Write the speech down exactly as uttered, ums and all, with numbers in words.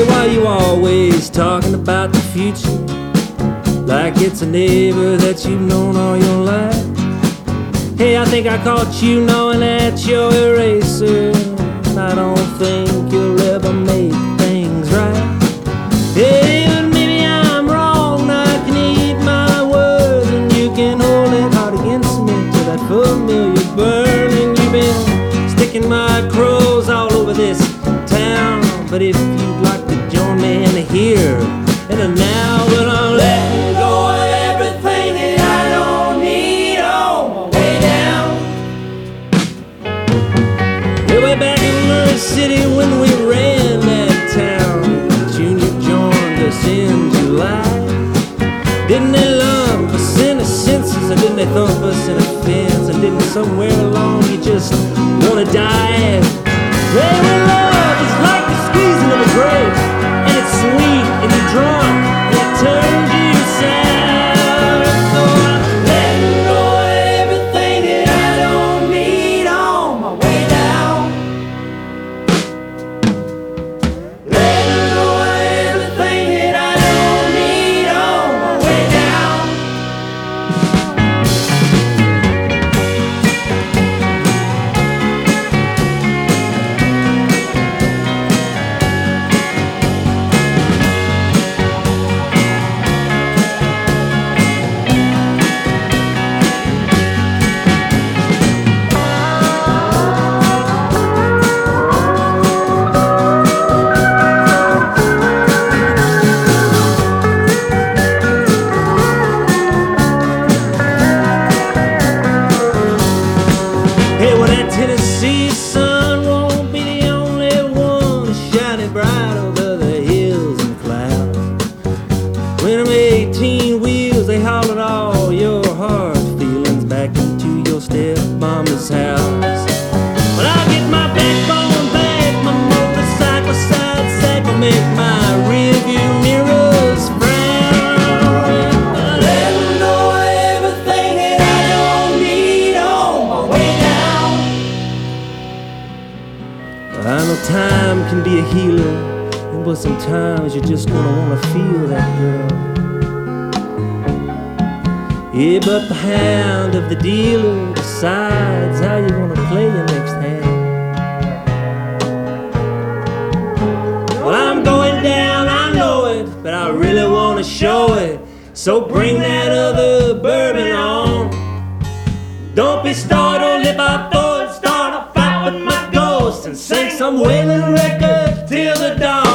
why you always talking about the future, like it's a neighbor that you've known all your life? Hey, I think I caught you knowing that you're a eraser, and I don't think you'll ever make things right. Hey, but maybe I'm wrong, I can eat my words, and you can hold it hard against me till that familiar burning. You've been sticking my crows all over this town, but if you'd like to join me in the here and the now, well, I'm letting go of everything that I don't need on my way down. Yeah, way back in Murray City when we ran that town, Junior joined us in July. Didn't they love us in the senses, or didn't they thump us in the fence, and didn't somewhere along you just wanna die? Hey, well, love is like the squeezing of a grape, and it's sweet and you're drunk and it turns you sour. So I'm letting go of everything that I don't need on my way down. Letting go of everything that I don't need on my way down. Hey, well, that Tennessee sun won't be the only one shining bright over the hills and clouds. When them eighteen wheels, they haulin' all your hard feelings back into your stepmama's house. But I'll get my backbone back, my motorcycle side sack will make my rearview mirrors frown. Letting go of everything that I don't need on my way down. I know time can be a healer, but sometimes you're just gonna wanna feel that, girl. Yeah, but the hand of the dealer decides how you wanna play your next hand. Well, I'm going down, I know it, but I really wanna show it. So bring that other bourbon on. Don't be startled if I throw it, start a fight with my ghost, and sing some wailing record till the dawn.